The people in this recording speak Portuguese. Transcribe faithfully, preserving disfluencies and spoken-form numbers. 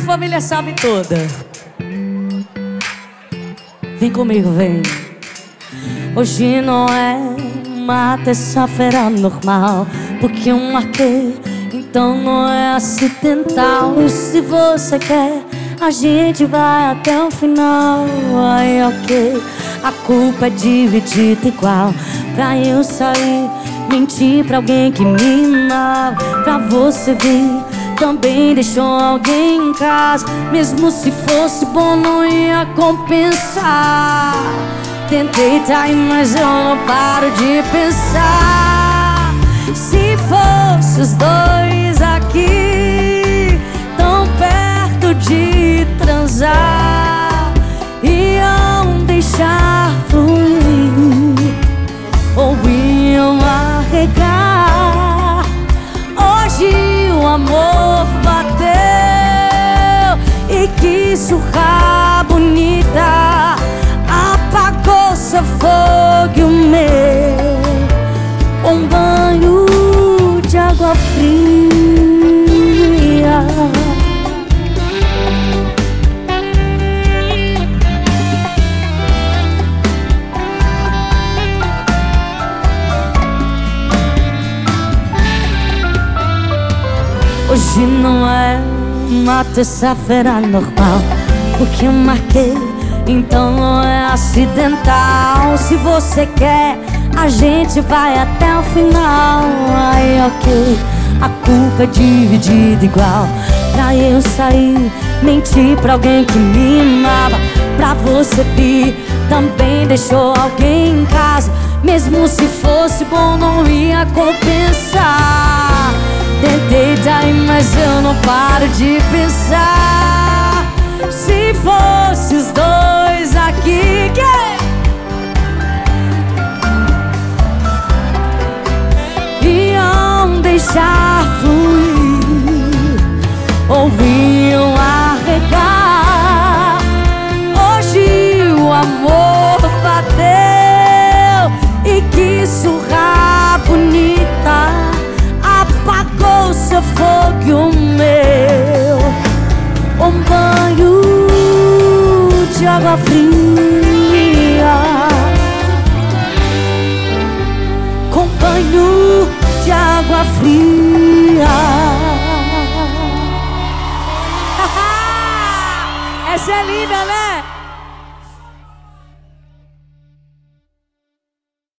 família sabe toda. Vem comigo, vem. Hoje não é uma terça-feira normal, porque eu marquei, então não é acidental. Se você quer, a gente vai até o final. Ai, ok, a culpa é dividida igual. Pra eu sair, mentir pra alguém que me amava. Pra você vir, também deixou alguém em casa. Mesmo se fosse bom, não ia compensar. Tentei trair, mas eu não paro de pensar. Se fosse os dois aqui, tão perto de transar, iam deixar fluir ou iam arregar. Hoje o amor bateu e que surra bonita apagou seu fogo, o meu, um banho de água fria. Hoje não é uma terça-feira normal, porque eu marquei, então não é acidental. Se você quer, a gente vai até o final. Ai, ok, a culpa é dividida igual. Pra eu sair, mentir pra alguém que me amava. Pra você vir, também deixou alguém em casa. Mesmo se fosse bom, não ia compensar. Tentei daí, mas eu não paro de pensar. Se fosse os dois aqui, que iam deixar fluir ou iam arregar. Hoje o amor bateu e que surra bonita apagou seu fogo e o meu, um banho de água fria, com banho de água fria. Essa é linda, né?